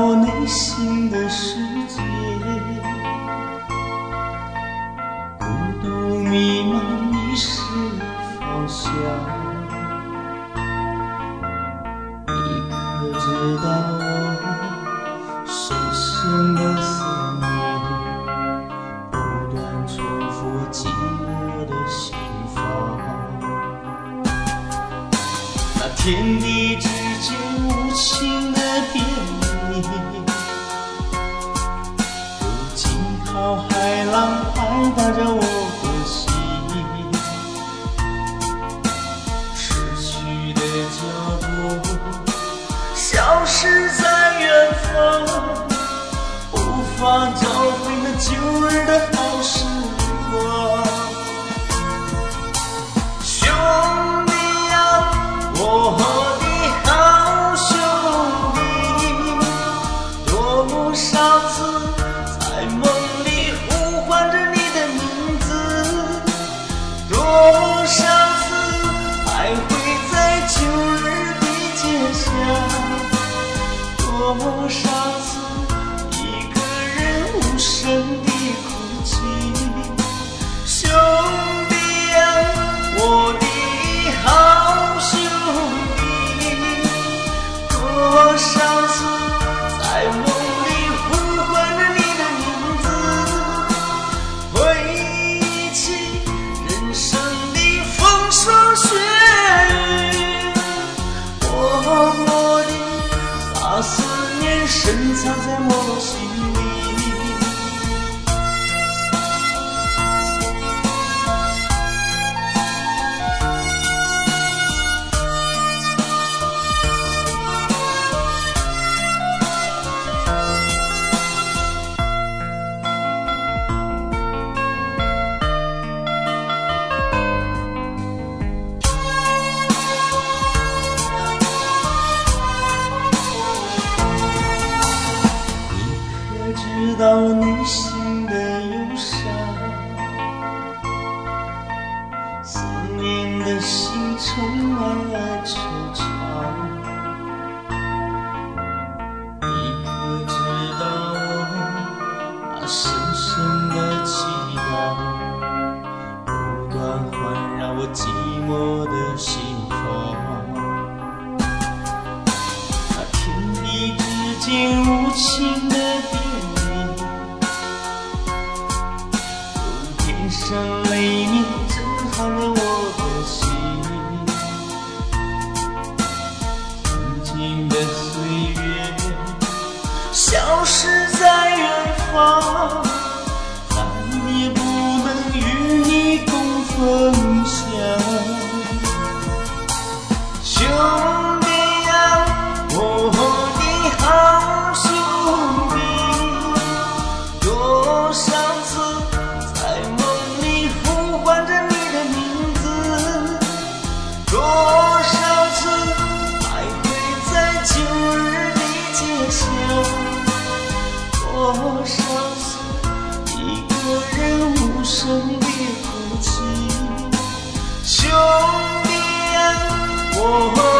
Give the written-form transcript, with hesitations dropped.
我内心的世界，孤独迷茫迷失方向。你可知道我深深的思念，不断重复寂寞的心房。那天地之间无情的别离，如惊涛骇浪拍打着我的心，逝去的脚步消失在远方，无法找回那旧日的好时光。兄弟呀，我的好兄弟，多少次在梦里呼唤着你的名字，多少次徘徊在旧日的街巷，多少次一个人无声地哭泣。兄弟呀，我的好兄弟，多少次在梦里呼唤着你的名字，回忆起人生的风霜雪雨，默默地把思念深藏在我心里。知道内心的忧伤，思念的心充满了惆怅。你可知道那深深的祈祷，不断环绕我寂寞的心房。那天地之间无情的天上雷鸣震撼了我的心，曾经的岁月消失在远方，再也不能与你共分享。兄弟呀，我的好兄弟，多少次在梦里呼唤着你的名字，多少次徘徊在旧日的街巷，多少次一个人无声地哭泣。兄弟呀，我